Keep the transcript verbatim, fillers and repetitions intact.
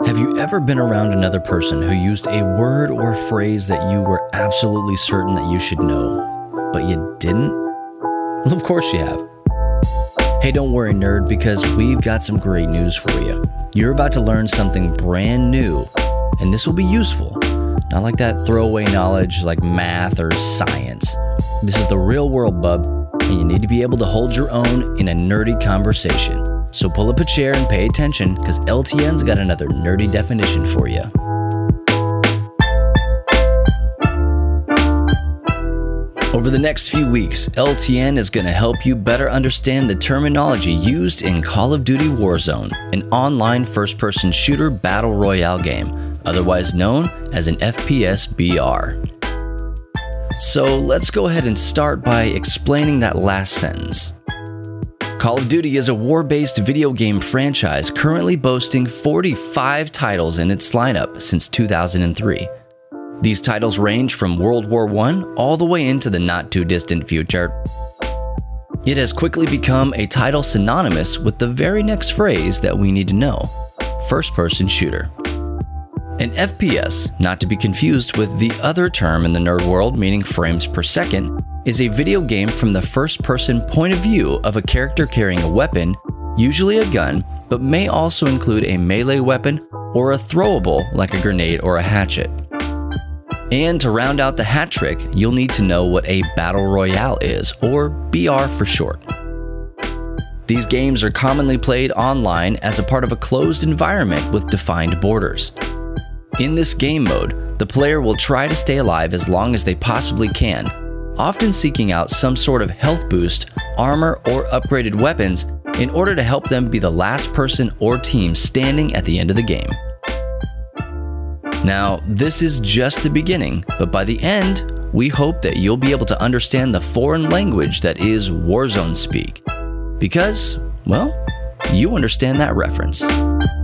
Have you ever been around another person who used a word or phrase that you were absolutely certain that you should know, but you didn't? Well, of course you have. Hey, don't worry, nerd, because we've got some great news for you. You're about to learn something brand new, and this will be useful. Not like that throwaway knowledge like math or science. This is the real world, bub, and you need to be able to hold your own in a nerdy conversation. So pull up a chair and pay attention, because L T N's got another nerdy definition for you. Over the next few weeks, L T N is going to help you better understand the terminology used in Call of Duty Warzone, an online first-person shooter battle royale game, otherwise known as an F P S B R. So let's go ahead and start by explaining that last sentence. Call of Duty is a war-based video game franchise currently boasting forty-five titles in its lineup since two thousand three. These titles range from World War One all the way into the not-too-distant future. It has quickly become a title synonymous with the very next phrase that we need to know: first-person shooter. An F P S, not to be confused with the other term in the nerd world meaning frames per second, is a video game from the first-person point of view of a character carrying a weapon, usually a gun, but may also include a melee weapon or a throwable like a grenade or a hatchet. And to round out the hat trick, you'll need to know what a battle royale is, or B R for short. These games are commonly played online as a part of a closed environment with defined borders. In this game mode, the player will try to stay alive as long as they possibly can, often seeking out some sort of health boost, armor, or upgraded weapons in order to help them be the last person or team standing at the end of the game. Now, this is just the beginning, but by the end, we hope that you'll be able to understand the foreign language that is Warzone speak. Because, well, you understand that reference.